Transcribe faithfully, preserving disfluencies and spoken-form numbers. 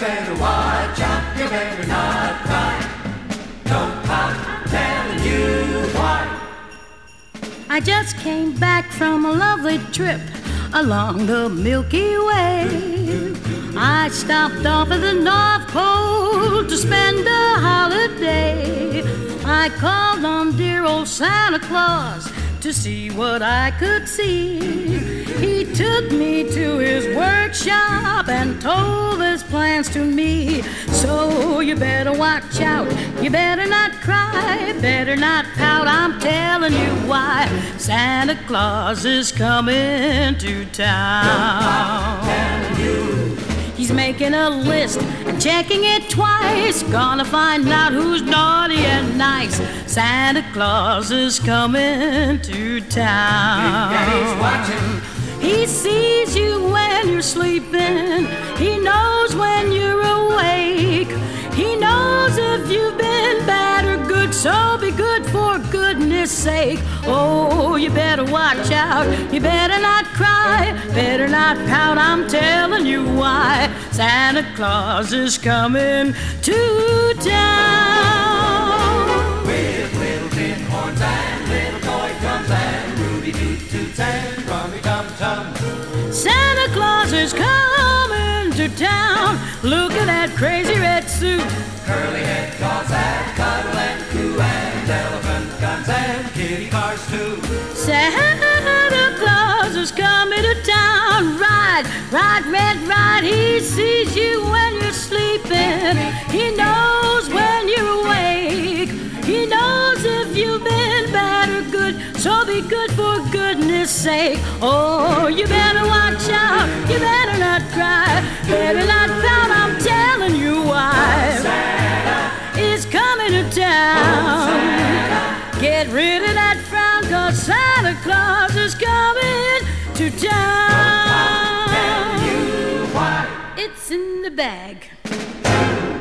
better watch out, you better not cry. Don't pout, I'm telling you why. I just came back from a lovely trip along the Milky Way. I stopped off at the North Pole to spend a holiday. I called on dear old Santa Claus to see what I could see. He took me to his workshop and told his plans to me. So you better watch out, you better not cry, better not pout, I'm telling you why. Santa Claus is coming to town. I'm telling you. He's making a list and checking it twice. Gonna find out who's naughty and nice. Santa Claus is coming to town. Big Daddy's watching. He sees you when you're sleeping. He knows when you're awake. He knows if you've been bad or good. So be good for goodness sake. Oh, you better watch out. You better not cry. Better not pout. I'm telling you why. Santa Claus is coming to town. With little tin horns and little toy drums and Ruby toot toots and rummy tum tum. Santa Claus is coming to town. Look at that crazy red suit. Curly head dolls that cuddle and coo, and elephant guns and kitty cars too. Santa Claus is coming to town. Ride, ride, red, ride. He sees you when you're sleeping. He knows when you're awake. He knows if you've been bad or good. So be good for goodness sake. Oh, you better watch out. You better not cry. Better not pout. I'm telling you why. Santa is coming to town. Santa. Get rid of that frown, cause Santa Claus is coming to town. Tell you why. It's in the bag.